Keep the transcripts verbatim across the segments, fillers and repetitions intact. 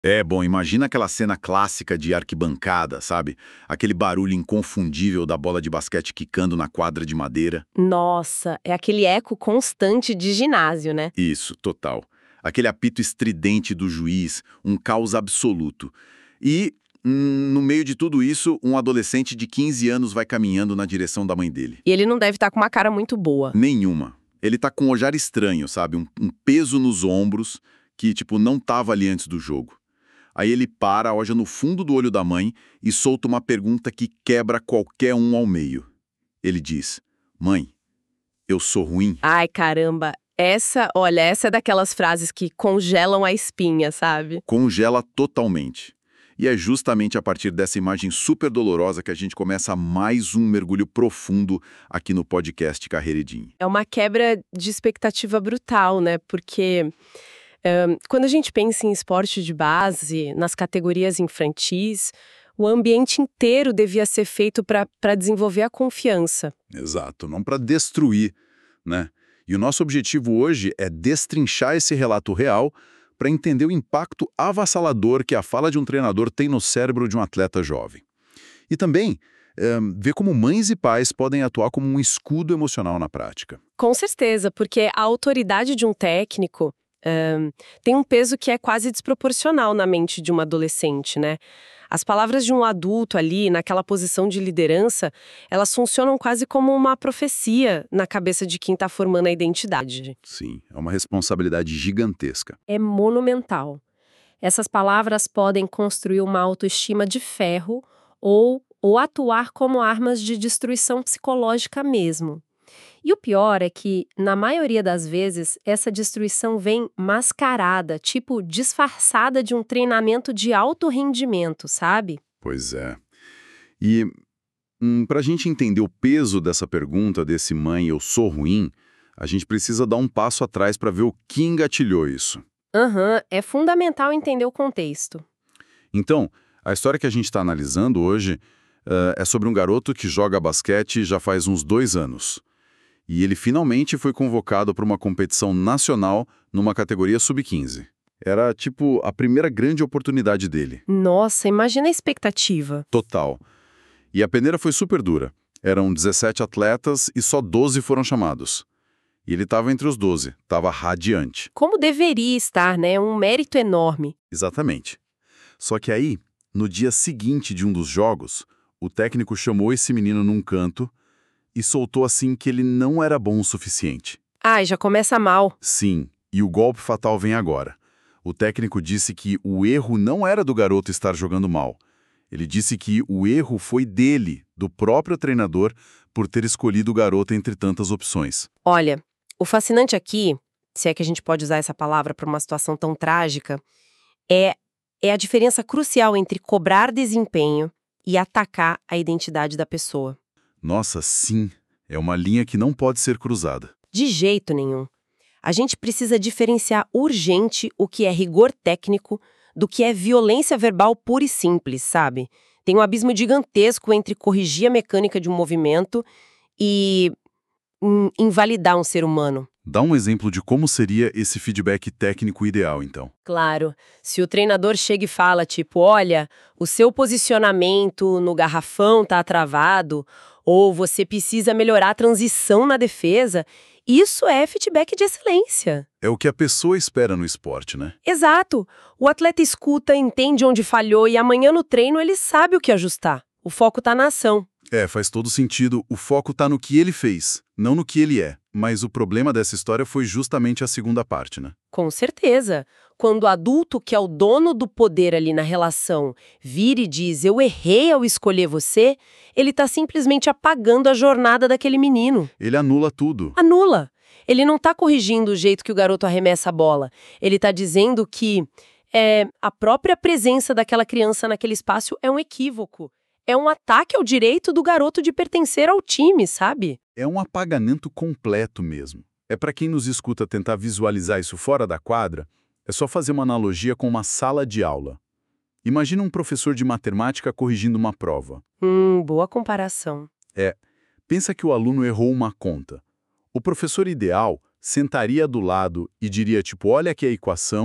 É, bom, imagina aquela cena clássica de arquibancada, sabe? Aquele barulho inconfundível da bola de basquete quicando na quadra de madeira. Nossa, é aquele eco constante de ginásio, né? Isso, total. Aquele apito estridente do juiz, um caos absoluto. E, hum, no meio de tudo isso, um adolescente de quinze anos vai caminhando na direção da mãe dele. E ele não deve estar com uma cara muito boa. Nenhuma. Ele tá com um olhar estranho, sabe? Um, um peso nos ombros que, tipo, não tava ali antes do jogo. Aí ele para, olha no fundo do olho da mãe e solta uma pergunta que quebra qualquer um ao meio. Ele diz: Mãe, eu sou ruim? Ai, caramba. Essa, olha, essa é daquelas frases que congelam a espinha, sabe? Congela totalmente. E é justamente a partir dessa imagem super dolorosa que a gente começa mais um mergulho profundo aqui no podcast Carreira Edim. É uma quebra de expectativa brutal, né? Porque ahn, quando a gente pensa em esporte de base, nas categorias infantis, o ambiente inteiro devia ser feito para para desenvolver a confiança. Exato, não para destruir, né? E o nosso objetivo hoje é destrinchar esse relato real para entender o impacto avassalador que a fala de um treinador tem no cérebro de um atleta jovem. E também eh, ver como mães e pais podem atuar como um escudo emocional na prática. Com certeza, porque a autoridade de um técnico ahn, tem um peso que é quase desproporcional na mente de uma adolescente, né? As palavras de um adulto ali, naquela posição de liderança, elas funcionam quase como uma profecia na cabeça de quem está formando a identidade. Sim, é uma responsabilidade gigantesca. É monumental. Essas palavras podem construir uma autoestima de ferro ou, ou atuar como armas de destruição psicológica mesmo. E o pior é que, na maioria das vezes, essa destruição vem mascarada, tipo disfarçada de um treinamento de alto rendimento, sabe? Pois é. E hum, para a gente entender o peso dessa pergunta, desse mãe, eu sou ruim, a gente precisa dar um passo atrás para ver o que engatilhou isso. Aham, é fundamental entender o contexto. Então, a história que a gente está analisando hoje eh, é sobre um garoto que joga basquete já faz uns dois anos. E ele finalmente foi convocado para uma competição nacional numa categoria sub quinze. Era, tipo, a primeira grande oportunidade dele. Nossa, imagina a expectativa. Total. E a peneira foi super dura. Eram dezessete atletas e só doze foram chamados. E ele estava entre os doze, estava radiante. Como deveria estar, né? Um mérito enorme. Exatamente. Só que aí, no dia seguinte de um dos jogos, o técnico chamou esse menino num canto e soltou assim que ele não era bom o suficiente. Ai, já começa mal. Sim, e o golpe fatal vem agora. O técnico disse que o erro não era do garoto estar jogando mal. Ele disse que o erro foi dele, do próprio treinador, por ter escolhido o garoto entre tantas opções. Olha, o fascinante aqui, se é que a gente pode usar essa palavra para uma situação tão trágica, é, é a diferença crucial entre cobrar desempenho e atacar a identidade da pessoa. Nossa, sim, é uma linha que não pode ser cruzada. De jeito nenhum. A gente precisa diferenciar urgente o que é rigor técnico do que é violência verbal pura e simples, sabe? Tem um abismo gigantesco entre corrigir a mecânica de um movimento e hum, invalidar um ser humano. Dá um exemplo de como seria esse feedback técnico ideal, então. Claro, se o treinador chega e fala, tipo, olha, o seu posicionamento no garrafão tá travado, ou você precisa melhorar a transição na defesa, isso é feedback de excelência. É o que a pessoa espera no esporte, né? Exato. O atleta escuta, entende onde falhou e amanhã no treino ele sabe o que ajustar. O foco tá na ação. É, faz todo sentido. O foco tá no que ele fez, não no que ele é. Mas o problema dessa história foi justamente a segunda parte, né? Com certeza. Quando o adulto, que é o dono do poder ali na relação, vira e diz, eu errei ao escolher você, ele tá simplesmente apagando a jornada daquele menino. Ele anula tudo. Anula. Ele não tá corrigindo o jeito que o garoto arremessa a bola. Ele tá dizendo que é, a própria presença daquela criança naquele espaço é um equívoco. É um ataque ao direito do garoto de pertencer ao time, sabe? É um apagamento completo mesmo. É para quem nos escuta tentar visualizar isso fora da quadra, é só fazer uma analogia com uma sala de aula. Imagina um professor de matemática corrigindo uma prova. Hum, boa comparação. É, pensa que o aluno errou uma conta. O professor ideal sentaria do lado e diria tipo, olha aqui a equação,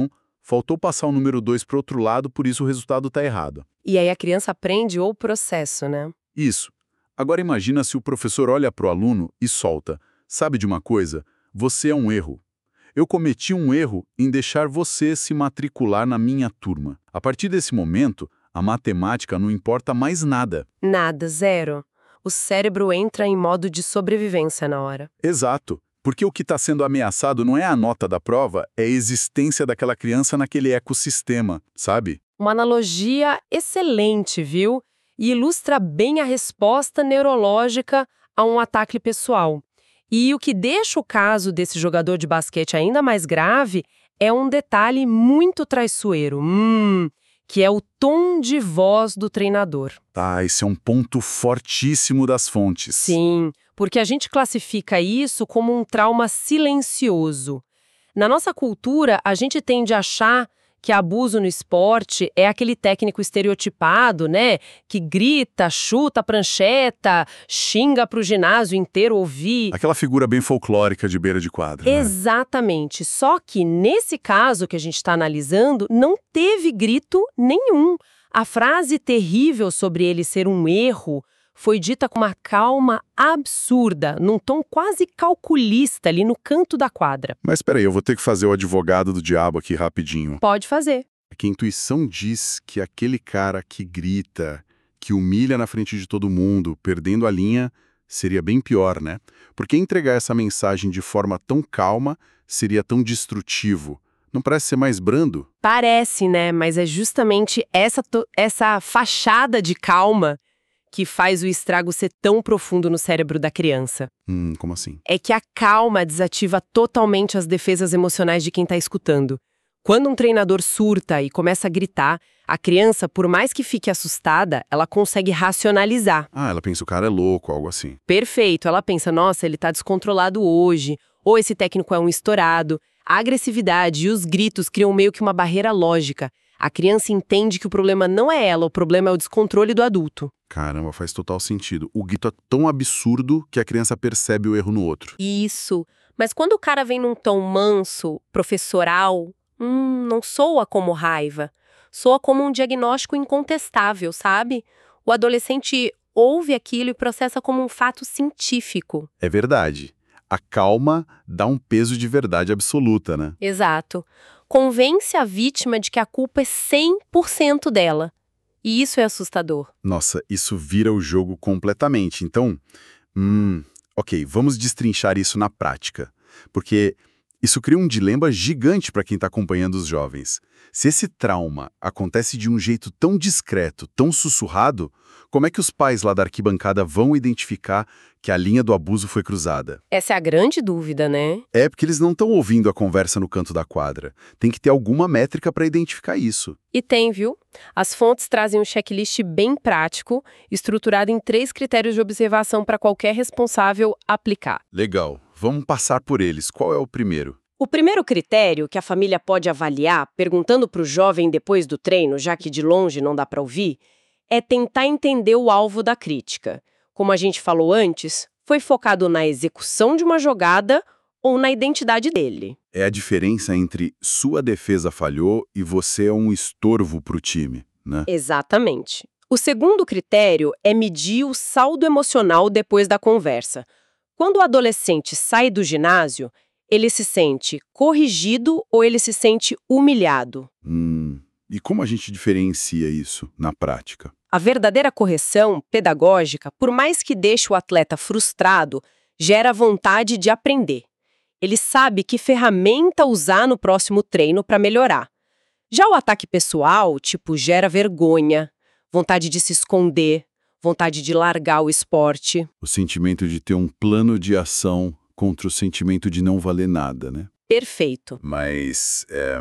faltou passar o número dois para o outro lado, por isso o resultado está errado. E aí a criança aprende o processo, né? Isso. Agora imagina se o professor olha para o aluno e solta. Sabe de uma coisa? Você é um erro. Eu cometi um erro em deixar você se matricular na minha turma. A partir desse momento, a matemática não importa mais nada. Nada, zero. O cérebro entra em modo de sobrevivência na hora. Exato. Porque o que está sendo ameaçado não é a nota da prova, é a existência daquela criança naquele ecossistema, sabe? Uma analogia excelente, viu? E ilustra bem a resposta neurológica a um ataque pessoal. E o que deixa o caso desse jogador de basquete ainda mais grave é um detalhe muito traiçoeiro, hum, que é o tom de voz do treinador. Tá, esse é um ponto fortíssimo das fontes. Sim, porque a gente classifica isso como um trauma silencioso. Na nossa cultura, a gente tende a achar que abuso no esporte é aquele técnico estereotipado, né? Que grita, chuta a prancheta, xinga pro ginásio inteiro ouvir. Aquela figura bem folclórica de beira de quadra. Exatamente. Né? Só que nesse caso que a gente está analisando, não teve grito nenhum. A frase terrível sobre ele ser um erro foi dita com uma calma absurda, num tom quase calculista ali no canto da quadra. Mas peraí, eu vou ter que fazer o advogado do diabo aqui rapidinho. Pode fazer. É que a intuição diz que aquele cara que grita, que humilha na frente de todo mundo, perdendo a linha, seria bem pior, né? Porque entregar essa mensagem de forma tão calma seria tão destrutivo. Não parece ser mais brando? Parece, né? Mas é justamente essa, essa fachada de calma que faz o estrago ser tão profundo no cérebro da criança. Hum, como assim? É que a calma desativa totalmente as defesas emocionais de quem está escutando. Quando um treinador surta e começa a gritar, a criança, por mais que fique assustada, ela consegue racionalizar. Ah, ela pensa o cara é louco, algo assim. Perfeito, ela pensa, nossa, ele está descontrolado hoje, ou esse técnico é um estourado. A agressividade e os gritos criam meio que uma barreira lógica. A criança entende que o problema não é ela, o problema é o descontrole do adulto. Caramba, faz total sentido. O grito é tão absurdo que a criança percebe o erro no outro. Isso. Mas quando o cara vem num tom manso, professoral, hum, não soa como raiva. Soa como um diagnóstico incontestável, sabe? O adolescente ouve aquilo e processa como um fato científico. É verdade. A calma dá um peso de verdade absoluta, né? Exato. Convence a vítima de que a culpa é cem por cento dela. E isso é assustador. Nossa, isso vira o jogo completamente. Então, hum, ok, vamos destrinchar isso na prática. Porque isso cria um dilema gigante para quem está acompanhando os jovens. Se esse trauma acontece de um jeito tão discreto, tão sussurrado, como é que os pais lá da arquibancada vão identificar que a linha do abuso foi cruzada? Essa é a grande dúvida, né? É porque eles não estão ouvindo a conversa no canto da quadra. Tem que ter alguma métrica para identificar isso. E tem, viu? As fontes trazem um checklist bem prático, estruturado em três critérios de observação para qualquer responsável aplicar. Legal. Vamos passar por eles. Qual é o primeiro? O primeiro critério que a família pode avaliar, perguntando para o jovem depois do treino, já que de longe não dá para ouvir, é tentar entender o alvo da crítica. Como a gente falou antes, foi focado na execução de uma jogada ou na identidade dele. É a diferença entre sua defesa falhou e você é um estorvo para o time, né? Exatamente. O segundo critério é medir o saldo emocional depois da conversa. Quando o adolescente sai do ginásio, ele se sente corrigido ou ele se sente humilhado? Hum, e como a gente diferencia isso na prática? A verdadeira correção pedagógica, por mais que deixe o atleta frustrado, gera vontade de aprender. Ele sabe que ferramenta usar no próximo treino para melhorar. Já o ataque pessoal, tipo, gera vergonha, vontade de se esconder, vontade de largar o esporte. O sentimento de ter um plano de ação contra o sentimento de não valer nada, né? Perfeito. Mas é,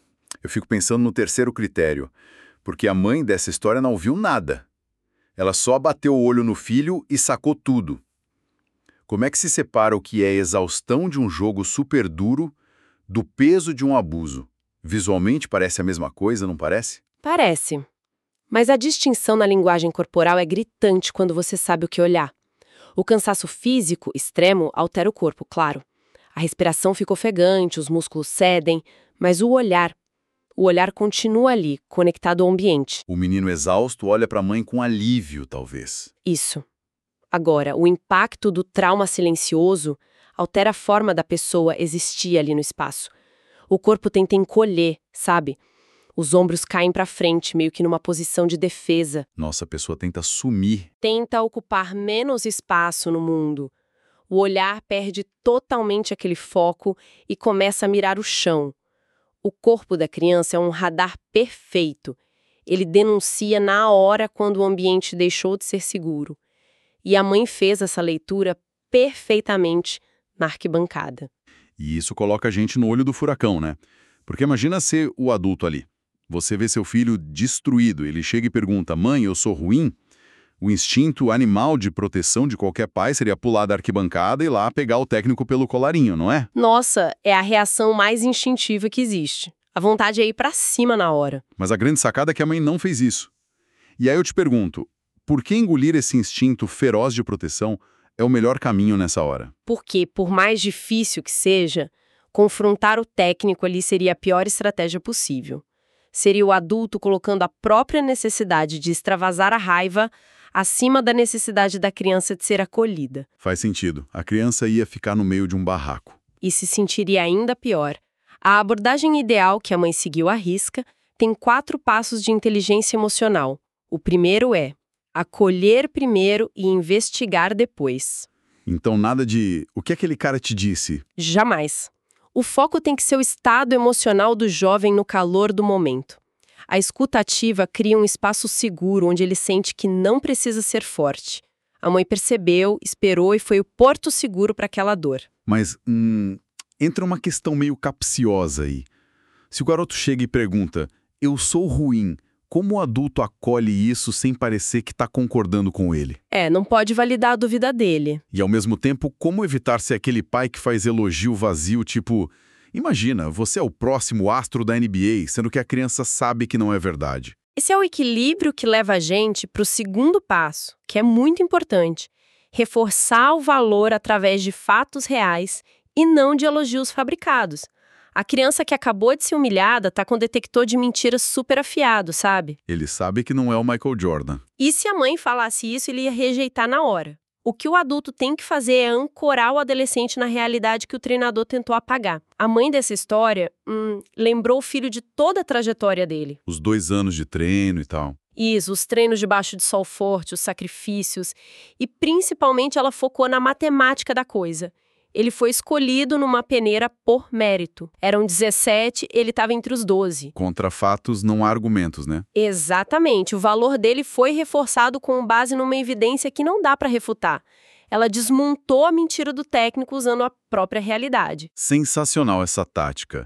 eu fico pensando no terceiro critério, porque a mãe dessa história não viu nada. Ela só bateu o olho no filho e sacou tudo. Como é que se separa o que é exaustão de um jogo super duro do peso de um abuso? Visualmente parece a mesma coisa, não parece? Parece. Mas a distinção na linguagem corporal é gritante quando você sabe o que olhar. O cansaço físico extremo altera o corpo, claro. A respiração fica ofegante, os músculos cedem, mas o olhar, O olhar continua ali, conectado ao ambiente. O menino exausto olha para a mãe com alívio, talvez. Isso. Agora, o impacto do trauma silencioso altera a forma da pessoa existir ali no espaço. O corpo tenta encolher, sabe? Os ombros caem para frente, meio que numa posição de defesa. Nossa, a pessoa tenta sumir. Tenta ocupar menos espaço no mundo. O olhar perde totalmente aquele foco e começa a mirar o chão. O corpo da criança é um radar perfeito. Ele denuncia na hora quando o ambiente deixou de ser seguro. E a mãe fez essa leitura perfeitamente na arquibancada. E isso coloca a gente no olho do furacão, né? Porque imagina ser o adulto ali. Você vê seu filho destruído, ele chega e pergunta, mãe, eu sou ruim? O instinto animal de proteção de qualquer pai seria pular da arquibancada e ir lá pegar o técnico pelo colarinho, não é? Nossa, é a reação mais instintiva que existe. A vontade é ir pra cima na hora. Mas a grande sacada é que a mãe não fez isso. E aí eu te pergunto, por que engolir esse instinto feroz de proteção é o melhor caminho nessa hora? Porque, por mais difícil que seja, confrontar o técnico ali seria a pior estratégia possível. Seria o adulto colocando a própria necessidade de extravasar a raiva acima da necessidade da criança de ser acolhida. Faz sentido. A criança ia ficar no meio de um barraco. E se sentiria ainda pior. A abordagem ideal que a mãe seguiu à risca tem quatro passos de inteligência emocional. O primeiro é acolher primeiro e investigar depois. Então nada de o que aquele cara te disse? Jamais. O foco tem que ser o estado emocional do jovem no calor do momento. A escuta ativa cria um espaço seguro onde ele sente que não precisa ser forte. A mãe percebeu, esperou e foi o porto seguro para aquela dor. Mas hum, entra uma questão meio capciosa aí. Se o garoto chega e pergunta, eu sou ruim, como o adulto acolhe isso sem parecer que está concordando com ele? É, não pode validar a dúvida dele. E ao mesmo tempo, como evitar ser aquele pai que faz elogio vazio, tipo, imagina, você é o próximo astro da N B A, sendo que a criança sabe que não é verdade. Esse é o equilíbrio que leva a gente para o segundo passo, que é muito importante. Reforçar o valor através de fatos reais e não de elogios fabricados. A criança que acabou de ser humilhada está com o detector de mentiras super afiado, sabe? Ele sabe que não é o Michael Jordan. E se a mãe falasse isso, ele ia rejeitar na hora. O que o adulto tem que fazer é ancorar o adolescente na realidade que o treinador tentou apagar. A mãe dessa história hum, lembrou o filho de toda a trajetória dele. Os dois anos de treino e tal. Isso, os treinos debaixo de sol forte, os sacrifícios. E principalmente ela focou na matemática da coisa. Ele foi escolhido numa peneira por mérito. Eram dezessete, ele estava entre os doze. Contra fatos não há argumentos, né? Exatamente. O valor dele foi reforçado com base numa evidência que não dá para refutar. Ela desmontou a mentira do técnico usando a própria realidade. Sensacional essa tática.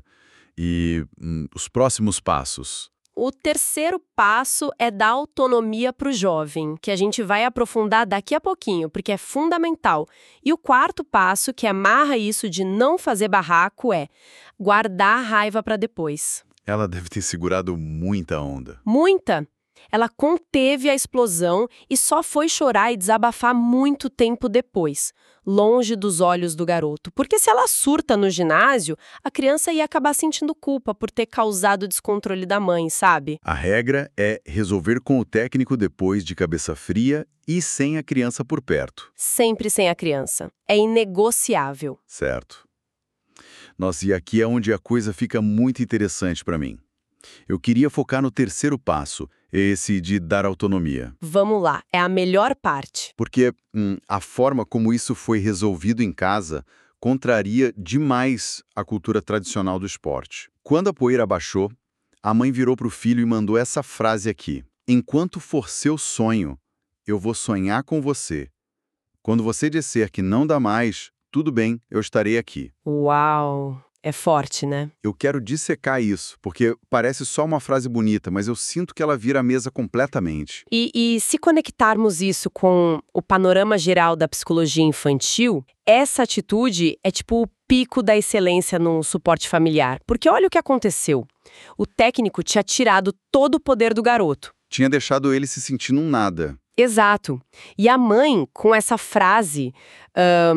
E hum, os próximos passos? O terceiro passo é dar autonomia para o jovem, que a gente vai aprofundar daqui a pouquinho, porque é fundamental. E o quarto passo, que amarra isso de não fazer barraco, é guardar a raiva para depois. Ela deve ter segurado muita onda. Muita! Ela conteve a explosão e só foi chorar e desabafar muito tempo depois, longe dos olhos do garoto. Porque se ela surta no ginásio, a criança ia acabar sentindo culpa por ter causado o descontrole da mãe, sabe? A regra é resolver com o técnico depois de cabeça fria e sem a criança por perto. Sempre sem a criança. É inegociável. Certo. Nossa, e aqui é onde a coisa fica muito interessante para mim. Eu queria focar no terceiro passo, esse de dar autonomia. Vamos lá, é a melhor parte. Porque hum, a forma como isso foi resolvido em casa contraria demais a cultura tradicional do esporte. Quando a poeira baixou, a mãe virou para o filho e mandou essa frase aqui. Enquanto for seu sonho, eu vou sonhar com você. Quando você disser que não dá mais, tudo bem, eu estarei aqui. Uau! É forte, né? Eu quero dissecar isso, porque parece só uma frase bonita, mas eu sinto que ela vira a mesa completamente. E, e se conectarmos isso com o panorama geral da psicologia infantil, essa atitude é tipo o pico da excelência num suporte familiar. Porque olha o que aconteceu. O técnico tinha tirado todo o poder do garoto. Tinha deixado ele se sentindo um nada. Exato. E a mãe, com essa frase... Um,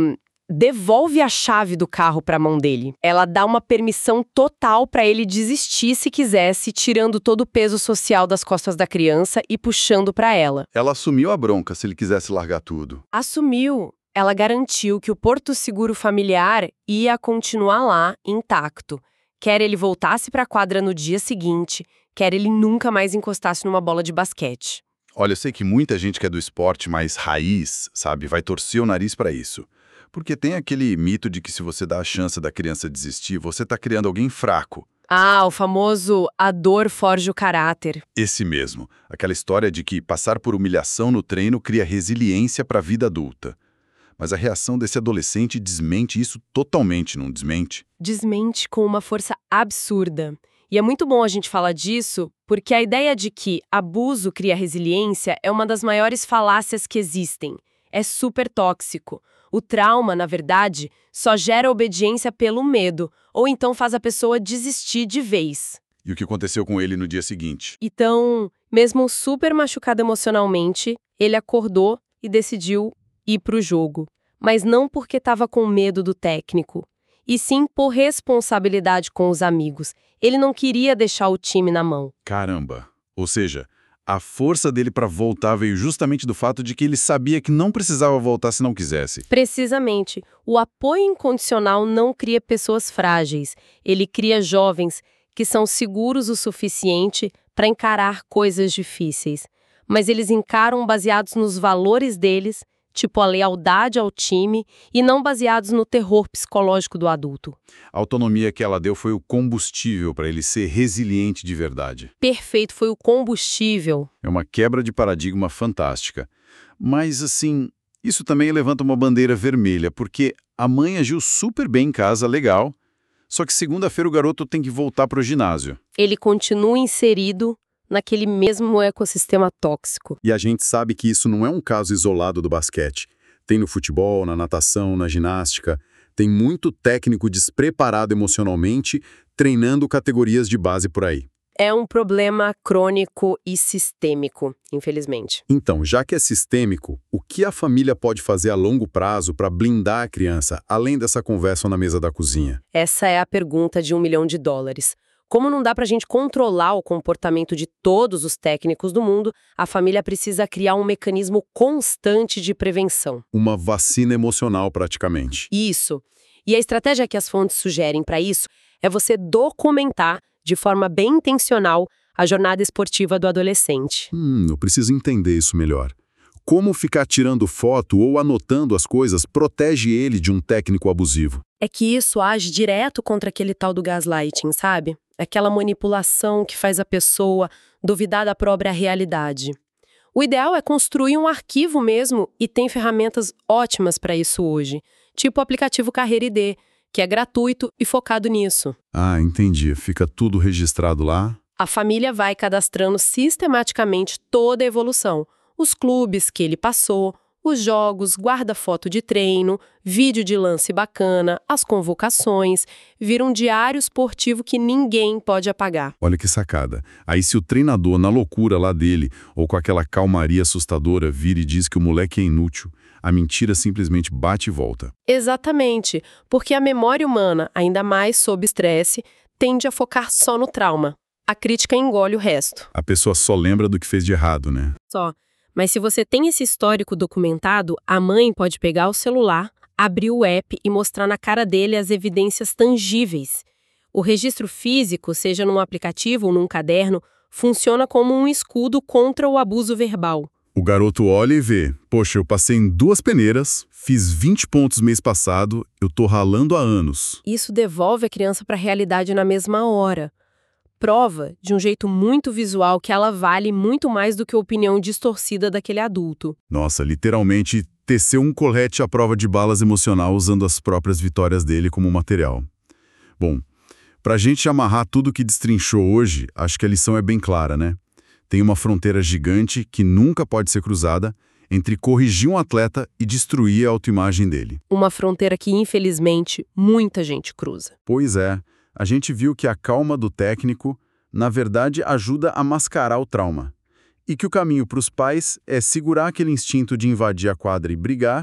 devolve a chave do carro para a mão dele. Ela dá uma permissão total para ele desistir se quisesse, tirando todo o peso social das costas da criança e puxando para ela. Ela assumiu a bronca se ele quisesse largar tudo. Assumiu. Ela garantiu que o porto seguro familiar ia continuar lá, intacto. Quer ele voltasse para a quadra no dia seguinte, quer ele nunca mais encostasse numa bola de basquete. Olha, eu sei que muita gente que é do esporte mais raiz, sabe, vai torcer o nariz para isso. Porque tem aquele mito de que se você dá a chance da criança desistir, você está criando alguém fraco. Ah, o famoso "a dor forja o caráter". Esse mesmo. Aquela história de que passar por humilhação no treino cria resiliência para a vida adulta. Mas a reação desse adolescente desmente isso totalmente, não desmente? Desmente com uma força absurda. E é muito bom a gente falar disso, porque a ideia de que abuso cria resiliência é uma das maiores falácias que existem. É super tóxico. O trauma, na verdade, só gera obediência pelo medo, ou então faz a pessoa desistir de vez. E o que aconteceu com ele no dia seguinte? Então, mesmo super machucado emocionalmente, ele acordou e decidiu ir pro jogo. Mas não porque estava com medo do técnico, e sim por responsabilidade com os amigos. Ele não queria deixar o time na mão. Caramba! Ou seja, a força dele para voltar veio justamente do fato de que ele sabia que não precisava voltar se não quisesse. Precisamente. O apoio incondicional não cria pessoas frágeis. Ele cria jovens que são seguros o suficiente para encarar coisas difíceis. Mas eles encaram baseados nos valores deles, tipo a lealdade ao time, e não baseados no terror psicológico do adulto. A autonomia que ela deu foi o combustível para ele ser resiliente de verdade. Perfeito, foi o combustível. É uma quebra de paradigma fantástica. Mas, assim, isso também levanta uma bandeira vermelha, porque a mãe agiu super bem em casa, legal, só que segunda-feira o garoto tem que voltar para o ginásio. Ele continua inserido naquele mesmo ecossistema tóxico. E a gente sabe que isso não é um caso isolado do basquete. Tem no futebol, na natação, na ginástica. Tem muito técnico despreparado emocionalmente treinando categorias de base por aí. É um problema crônico e sistêmico, infelizmente. Então, já que é sistêmico, o que a família pode fazer a longo prazo para blindar a criança, além dessa conversa na mesa da cozinha? Essa é a pergunta de um milhão de dólares. Como não dá pra gente controlar o comportamento de todos os técnicos do mundo, a família precisa criar um mecanismo constante de prevenção. Uma vacina emocional, praticamente. Isso. E a estratégia que as fontes sugerem para isso é você documentar, de forma bem intencional, a jornada esportiva do adolescente. Hum, eu preciso entender isso melhor. Como ficar tirando foto ou anotando as coisas protege ele de um técnico abusivo? É que isso age direto contra aquele tal do gaslighting, sabe? Aquela manipulação que faz a pessoa duvidar da própria realidade. O ideal é construir um arquivo mesmo, e tem ferramentas ótimas para isso hoje, tipo o aplicativo Carreira I D, que é gratuito e focado nisso. Ah, entendi. Fica tudo registrado lá? A família vai cadastrando sistematicamente toda a evolução, os clubes que ele passou, os jogos, guarda foto de treino, vídeo de lance bacana, as convocações, vira um diário esportivo que ninguém pode apagar. Olha que sacada. Aí se o treinador, na loucura lá dele, ou com aquela calmaria assustadora, vira e diz que o moleque é inútil, a mentira simplesmente bate e volta. Exatamente, porque a memória humana, ainda mais sob estresse, tende a focar só no trauma. A crítica engole o resto. A pessoa só lembra do que fez de errado, né? Só. Mas se você tem esse histórico documentado, a mãe pode pegar o celular, abrir o app e mostrar na cara dele as evidências tangíveis. O registro físico, seja num aplicativo ou num caderno, funciona como um escudo contra o abuso verbal. O garoto olha e vê, poxa, eu passei em duas peneiras, fiz vinte pontos mês passado, eu tô ralando há anos. Isso devolve a criança para a realidade na mesma hora. Prova, de um jeito muito visual, que ela vale muito mais do que a opinião distorcida daquele adulto. Nossa, literalmente teceu um colete à prova de balas emocional usando as próprias vitórias dele como material. Bom, pra gente amarrar tudo que destrinchou hoje, acho que a lição é bem clara, né? Tem uma fronteira gigante que nunca pode ser cruzada entre corrigir um atleta e destruir a autoimagem dele. Uma fronteira que, infelizmente, muita gente cruza. Pois é. A gente viu que a calma do técnico, na verdade, ajuda a mascarar o trauma. E que o caminho para os pais é segurar aquele instinto de invadir a quadra e brigar,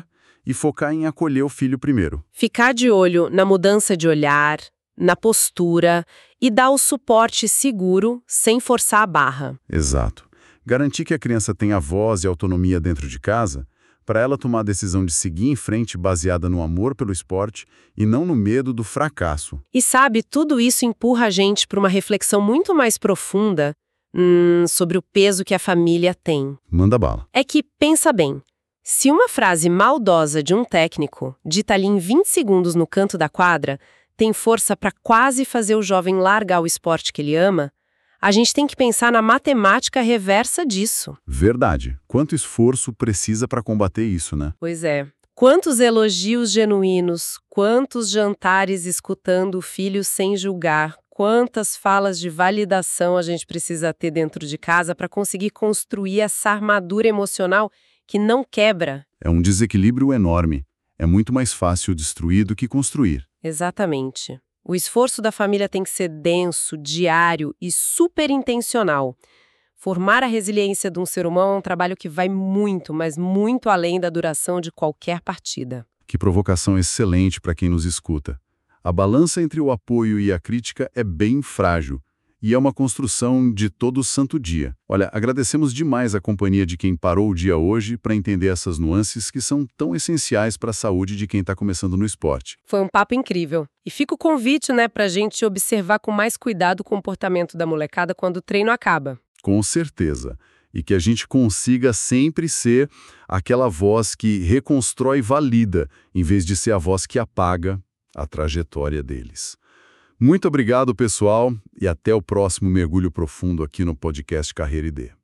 e focar em acolher o filho primeiro. Ficar de olho na mudança de olhar, na postura e dar o suporte seguro sem forçar a barra. Exato. Garantir que a criança tenha voz e autonomia dentro de casa, para ela tomar a decisão de seguir em frente baseada no amor pelo esporte e não no medo do fracasso. E sabe, tudo isso empurra a gente para uma reflexão muito mais profunda hum, sobre o peso que a família tem. Manda bala. É que, pensa bem, se uma frase maldosa de um técnico, dita ali em vinte segundos no canto da quadra, tem força para quase fazer o jovem largar o esporte que ele ama, a gente tem que pensar na matemática reversa disso. Verdade. Quanto esforço precisa para combater isso, né? Pois é. Quantos elogios genuínos, quantos jantares escutando o filho sem julgar, quantas falas de validação a gente precisa ter dentro de casa para conseguir construir essa armadura emocional que não quebra. É um desequilíbrio enorme. É muito mais fácil destruir do que construir. Exatamente. O esforço da família tem que ser denso, diário e super intencional. Formar a resiliência de um ser humano é um trabalho que vai muito, mas muito além da duração de qualquer partida. Que provocação excelente para quem nos escuta. A balança entre o apoio e a crítica é bem frágil. E é uma construção de todo santo dia. Olha, agradecemos demais a companhia de quem parou o dia hoje para entender essas nuances que são tão essenciais para a saúde de quem está começando no esporte. Foi um papo incrível. E fica o convite, né, para a gente observar com mais cuidado o comportamento da molecada quando o treino acaba. Com certeza. E que a gente consiga sempre ser aquela voz que reconstrói e valida, em vez de ser a voz que apaga a trajetória deles. Muito obrigado, pessoal, e até o próximo mergulho profundo aqui no podcast Carreira I D.